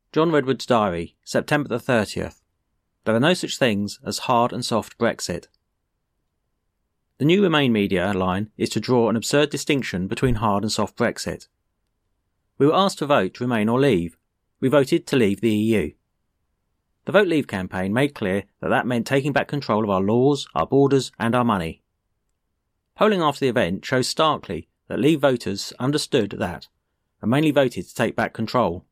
John Redwood's diary, September the 30th. There are no such things as hard and soft Brexit. The new Remain media line is to draw an absurd distinction between hard and soft Brexit. We were asked to vote to remain or leave. We voted to leave the EU. The Vote Leave campaign made clear that meant taking back control of our laws, our borders and our money. Polling after the event shows starkly that Leave voters understood that and mainly voted to take back control.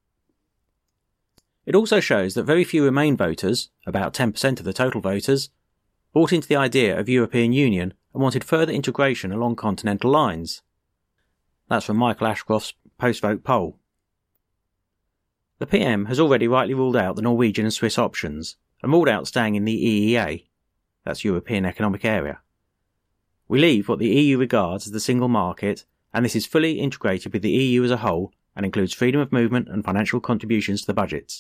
It also shows that very few Remain voters, about 10% of the total voters, bought into the idea of European Union and wanted further integration along continental lines. That's from Michael Ashcroft's post-vote poll. The PM has already rightly ruled out the Norwegian and Swiss options and ruled out staying in the EEA, that's European Economic Area. We leave what the EU regards as the single market, and this is fully integrated with the EU as a whole and includes freedom of movement and financial contributions to the budgets.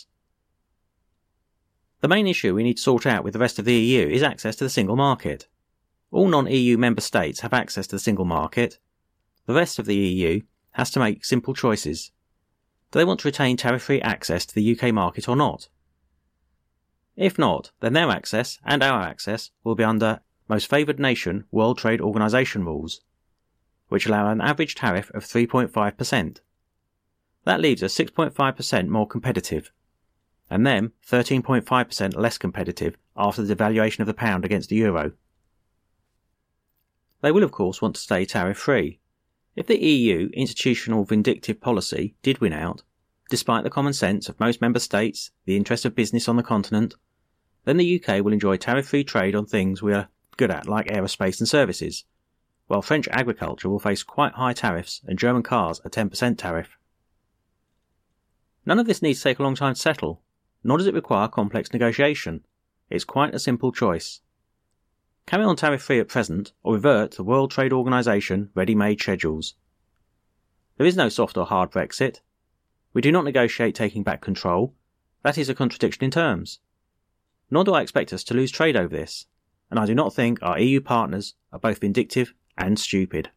The main issue we need to sort out with the rest of the EU is access to the single market. All non-EU member states have access to the single market. The rest of the EU has to make simple choices. Do they want to retain tariff-free access to the UK market or not? If not, then their access and our access will be under Most Favoured Nation World Trade Organisation rules, which allow an average tariff of 3.5%. That leaves us 6.5% more competitive, and them 13.5% less competitive after the devaluation of the pound against the euro. They will of course want to stay tariff-free. If the EU institutional vindictive policy did win out, despite the common sense of most member states, the interest of business on the continent, then the UK will enjoy tariff-free trade on things we are good at like aerospace and services, while French agriculture will face quite high tariffs and German cars a 10% tariff. None of this needs to take a long time to settle, nor does it require complex negotiation. It's quite a simple choice. Carry on tariff-free at present, or revert to World Trade Organisation ready-made schedules. There is no soft or hard Brexit. We do not negotiate taking back control. That is a contradiction in terms. Nor do I expect us to lose trade over this, and I do not think our EU partners are both vindictive and stupid.